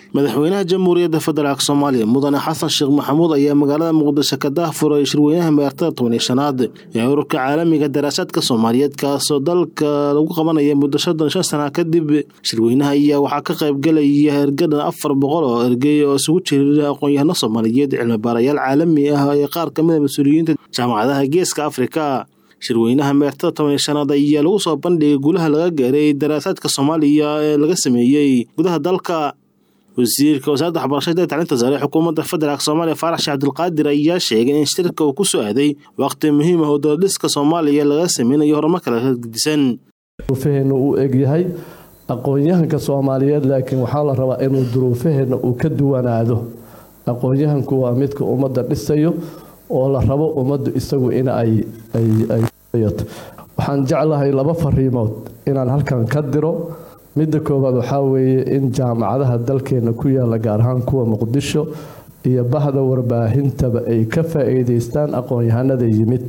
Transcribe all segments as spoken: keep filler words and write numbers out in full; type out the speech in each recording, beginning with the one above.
madaxweynaha jamhuuriyadda federaalka Soomaaliya mudane xasan sheekh maxamuud ayaa magaalada muqdisho ka daahfuray shirweynaha meertada toban iyo shanaad ee ururka caalamiga daraasaadka Soomaaliyeed kaasoo dalka lagu qabanaya muddo soddon iyo shan sano kadib. Shirweynaha ayaa waxaa ka qayb galaya ergadan afar boqol oo ergey oo isugu jira aqoon-yahano Soomaaliyeed, cilmi baarayaal caalami ah iyo qaar ka mid ah mas'uuliyiinta jaamacadaha Geeska Afrika. shirweynaha meertada toban iyo shanaad ayaa lagu soo bandhigay guulaha laga gaaray daraasaadka Soomaaliya ee laga sameeyay gudaha dalka. wasiirka wasaaradda waxbarashada iyo tacliinta sare xukuumadda federaalka Soomaaliya Faarax Sheekh Cabdulqaadir ayaa sheegay in shirka uu ku soo aaday waqti muhiim ah oo dowladda Soomaaliya laga sameeyo horumar kala gedisan. duruufaheena uu egyahay aqoon-yahanka Soomaaliyeed, laakiin waxaa la rabaa inuu duruufaheena uu ka duwanaado. aqoon-yahanku waa midka ummadda dhisayo oo la rabo ummaddu isagu in ay ay ay waxaan jeclahay laba fariimood inaan halkan ka diro. midda koowaad waxaa weeye in jaamacadaha dalkeena ku yaala gaar ahaan kuwa Muqdisho iyo bahda warbaahintaba ay ka faa'iideystaan aqoon-yahanada yimid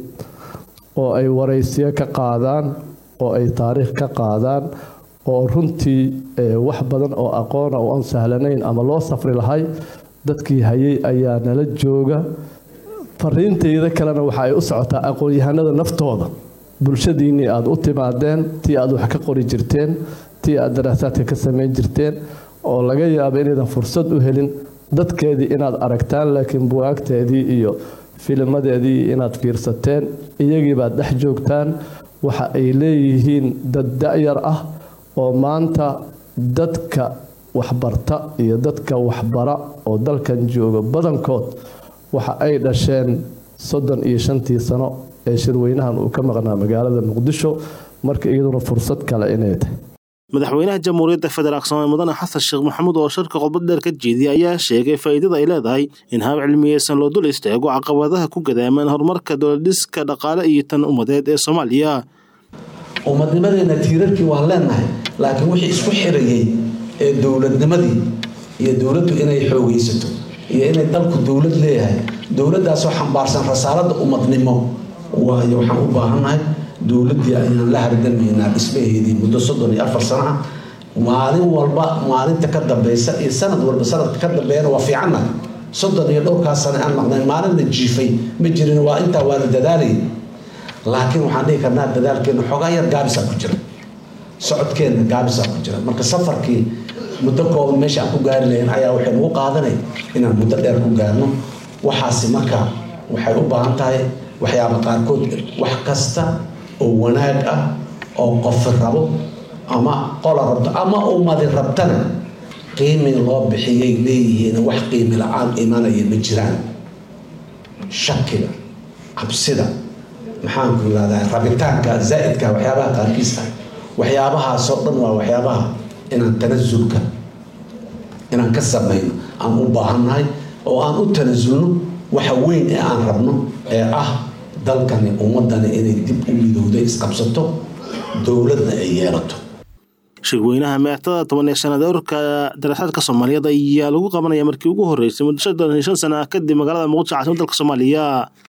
oo ay waraysiyo ka qaadaan oo ay taariikh ka qaadaan oo runtii wax badan oo aqoon ah oo aan sahlanayn ama loo safri lahay dadkii hayay ayaa nala jooga. fariintayda kalena waxa ay u socotaa aqoon-yahanada naftooda. bulshadiinii aad u timaadeen, tii aad wax ka qori jirteen, tii aad daraasaadka ka samayn jirteen oo laga yaabo inaydan fursad u helin dadkeedii inaad aragtaan, laakiin buwaagteedii iyo filmadeedii inaad fiirsateen, iyagii baad dhex joogtaan. waxa ay leeyihiin dad da'yar ah oo maanta dadka waxbarta iyo dadka waxbara oo dalkan jooga badankood waxa ay dhasheen soddon iyo shantii sano ee shirweynahan uu ka maqnaa magaalada Muqdisho, marka iyaduna fursad kale inay tahay. madaxweynaha jamhuuriyadda federaalka Soomaaliya mudane xasan sheekh maxamuud oo shirka qodobada dheer ka jeediyay ayaa sheegay faa'iidada ay leedahay in hab cilmiyeysan loo dul istaago caqabadaha ku gadaaman horumarka dowlad-dhiska dhaqaale iyo tan ummadeed ee Soomaaliya. ummadnimadeena tiirarkii waan leenahay, laakiin wixii isku xirayay ee dowladnimadii iyo dowladdu inay xoogaysato iyo inay dalku dowlad leeyahay, dowladdaasoo xambaarsan rasaaladda ummadnimo, waayo waxaan u baahannahay dowladdii ayaan la hardamaynaa dhismaheedii muddo soddon iyo afar sano ah. maalin walba maalinta ka dambaysa iyo sanad walba sanadka ka dambeeyana waa fiicannahay. soddon iyo dhowrkaas sano aan maqnayn maalin la jiifay ma jirin, waa intaa waa la dadaalayay. laakiin waxaan dhihi karnaa dadaalkeenna xoogaa yar gaabisaa ku jira, socodkeenna gaabisaa ku jira. marka safarkii muddo kooban meesha aan ku gaari lahayn ayaa waxay nagu qaadanay inaan muddo dheer ku gaarno. waxaasi marka waxay u baahan tahay waxyaaba qaarkood wax kasta oo wanaag ah oo qof rabo ama qola rabto ama ummadi rabtana qiimi loo bixiyay leeyihiin. wax qiimi la'aan imanaya ma jiraan. shakiga, cabsida, maxaan ku yiraahdaa rabitaanka zaa'idka waxyaabaha qaarkiis ah, waxyaabahaasoo dhan waa waxyaabaha inaan tanasulka inaan ka samayno aan u baahannahay oo aan u tanasulno waxa weyn ee aan rabno ee ah dalkani ummadani inay dib u midowday isqabsato, dowladna ay yeelato. shirweynaha meertada toban iyo shanaad ee ururka daraasaadka Soomaaliyeed ayaa lagu qabanaya markii ugu horeysay muddo soddon iyo shan sano kadib magaalada Muqdisho caasimadda dalka Soomaaliya.